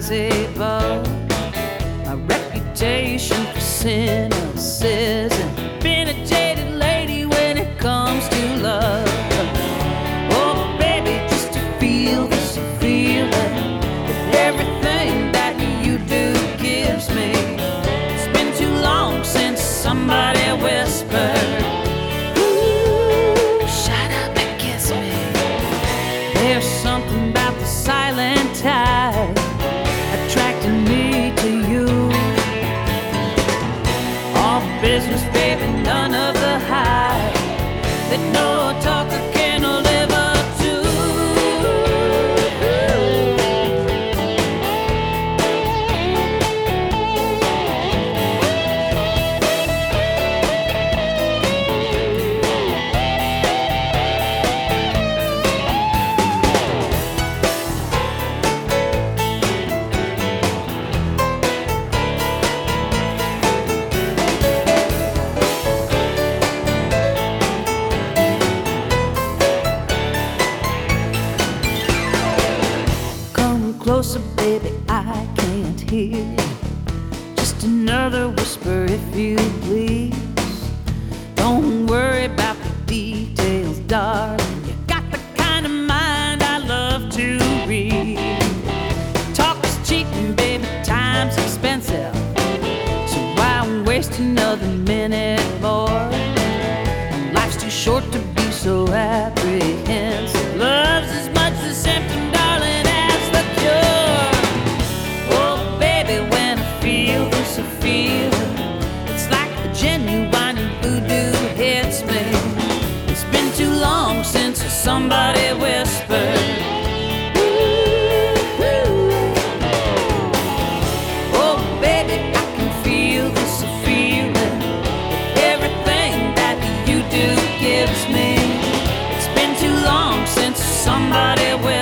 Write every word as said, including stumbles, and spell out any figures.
sizable. My reputation for cynicism, been a jaded lady when it comes to love. Oh baby, just to feel this feeling that everything that you do gives me. It's been too long since somebody whispered, ooh, shut up and kiss me. There's something about the silent tide attracting me to you. All business, baby, none of the hype that no talker can live up to. Closer, baby, I can't hear. Just another whisper, if you please. Don't worry about the details, darling. You got the kind of mind I love to read. Talk is cheap, and baby, time's expensive. So why waste another minute more? Life's too short to be so apprehensive. Love's as much the symptom, darling, as the cure. Oh baby, when I feel this feeling, it's like the genuine voodoo hits me. It's been too long since somebody whispered, ooh, oh baby, I can feel this feeling. Everything that you do gives me. It's been too long since somebody whispered.